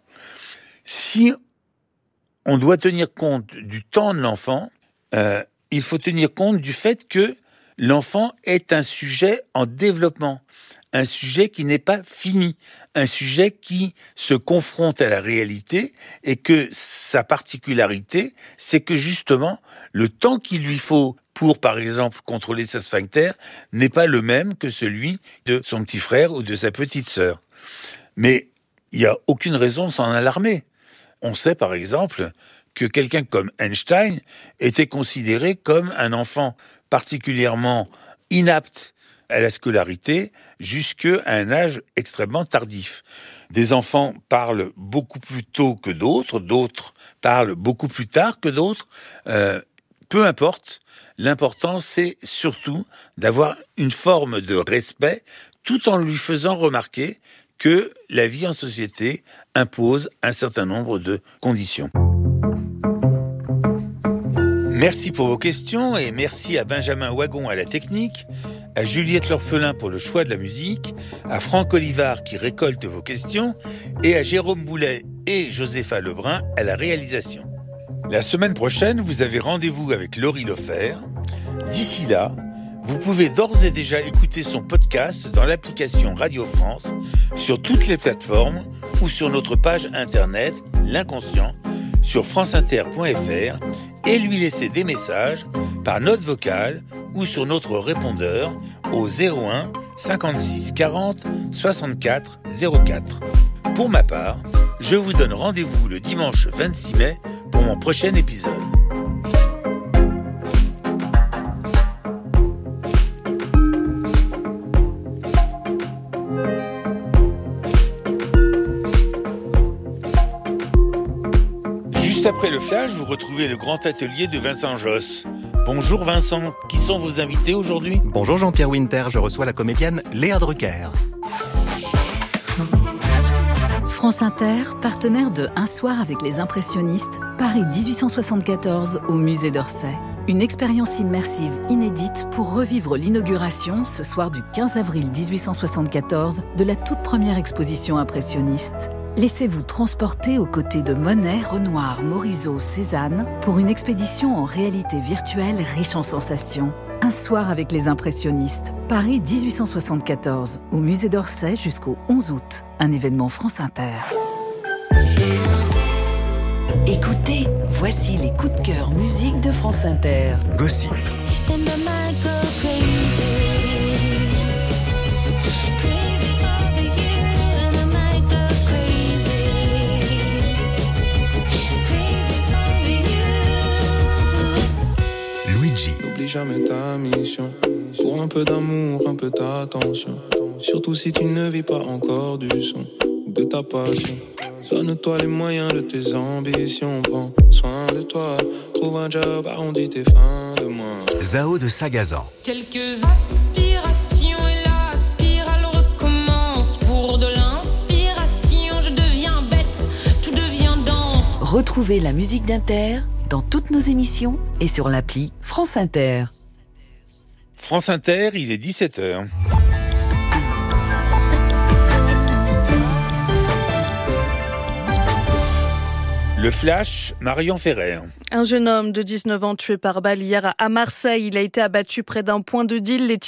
si on doit tenir compte du temps de l'enfant, euh, il faut tenir compte du fait que l'enfant est un sujet en développement, un sujet qui n'est pas fini, un sujet qui se confronte à la réalité et que sa particularité, c'est que justement, le temps qu'il lui faut pour, par exemple, contrôler sa sphincter n'est pas le même que celui de son petit frère ou de sa petite sœur. Mais il n'y a aucune raison de s'en alarmer. On sait, par exemple, que quelqu'un comme Einstein était considéré comme un enfant particulièrement inapte à la scolarité jusqu'à un âge extrêmement tardif. Des enfants parlent beaucoup plus tôt que d'autres, d'autres parlent beaucoup plus tard que d'autres. Euh, peu importe, l'important c'est surtout d'avoir une forme de respect tout en lui faisant remarquer que la vie en société impose un certain nombre de conditions. Merci pour vos questions et merci à Benjamin Wagon à la technique, à Juliette L'Orphelin pour le choix de la musique, à Franck Olivard qui récolte vos questions et à Jérôme Boulet et Josépha Lebrun à la réalisation. La semaine prochaine, vous avez rendez-vous avec Laurie Lofer. D'ici là, vous pouvez d'ores et déjà écouter son podcast dans l'application Radio France, sur toutes les plateformes ou sur notre page internet L'Inconscient sur franceinter point f r et lui laisser des messages par note vocale ou sur notre répondeur au zéro un cinquante-six quarante soixante-quatre zéro quatre. Pour ma part, je vous donne rendez-vous le dimanche vingt-six mai pour mon prochain épisode. Juste après le flash, vous retrouvez le grand atelier de Vincent Josse. Bonjour Vincent, qui sont vos invités aujourd'hui ? Bonjour Jean-Pierre Winter, je reçois la comédienne Léa Drucker. France Inter, partenaire de Un soir avec les impressionnistes, Paris dix-huit cent soixante-quatorze au musée d'Orsay. Une expérience immersive inédite pour revivre l'inauguration, ce soir du quinze avril dix-huit cent soixante-quatorze, de la toute première exposition impressionniste. Laissez-vous transporter aux côtés de Monet, Renoir, Morisot, Cézanne pour une expédition en réalité virtuelle riche en sensations. Un soir avec les impressionnistes, Paris dix-huit cent soixante-quatorze, au musée d'Orsay jusqu'au onze août. Un événement France Inter. Écoutez, voici les coups de cœur musique de France Inter. Gossip. N'oublie jamais ta mission. Pour un peu d'amour, un peu d'attention. Surtout si tu ne vis pas encore du son ou de ta passion. Donne-toi les moyens de tes ambitions. Prends soin de toi. Trouve un job, arrondis tes fins de mois. Zao de Sagazan. Quelques aspirations et la spirale recommence. Pour de l'inspiration, je deviens bête, tout devient danse. Retrouvez la musique d'Inter dans toutes nos émissions et sur l'appli France Inter. France Inter, il est dix-sept heures. Le flash, Marion Ferrer. Un jeune homme de dix-neuf ans tué par balle hier à Marseille. Il a été abattu près d'un point de deal. Les